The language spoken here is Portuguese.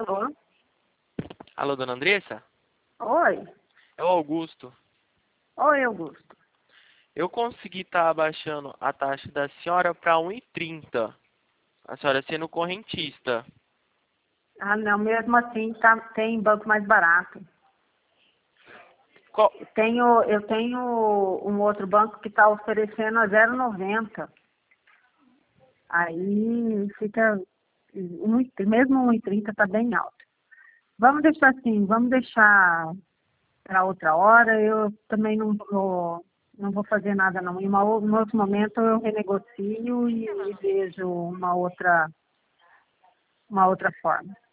Alô? Alô, dona Andressa? Oi. É o Augusto. Oi, Augusto. Eu consegui estar abaixando a taxa da senhora para 1,30. A senhora sendo correntista. Ah, não, mesmo assim tem banco mais barato. Qual? Eu tenho um outro banco que está oferecendo a 0,90. Aí fica, mesmo 1,30 está bem alto. Vamos deixar assim, vamos deixar para outra hora. Eu também não vou fazer nada não. Em um outro momento eu renegocio e vejo uma outra forma.